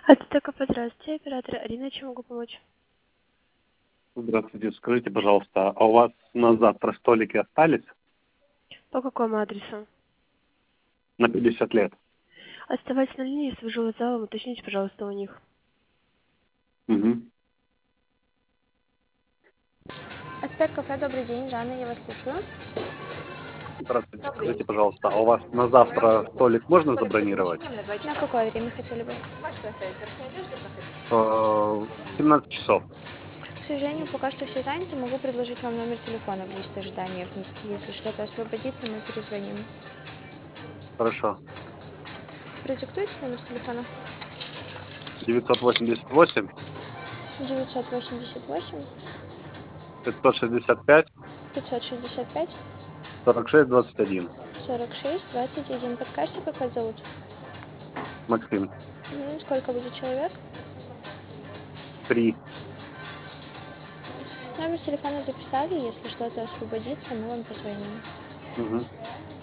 Ацтеков, здравствуйте, оператор Арина, чем могу помочь? Здравствуйте, скажите, пожалуйста, а у вас на завтра столики остались По какому адресу? на 50 лет? Оставайтесь на линии, свяжу с залом, уточните, пожалуйста, у них. Угу. Ацтек кафе, добрый день, Жанна, я вас слушаю. Здравствуйте, скажите, пожалуйста, а у вас на завтра столик можно забронировать? На какое время хотели бы? В 17 часов. К сожалению, пока что все заняты, могу предложить вам номер телефона в листе ожидания внести. Если что-то освободится, мы перезвоним. Хорошо. Продиктуйте номер телефона. 988 988 565 565 46 21. 46 21. Подскажите, как вас зовут? Максим. Сколько будет человек? 3. Номер телефона записали, если что-то освободится, мы вам позвоним. Угу.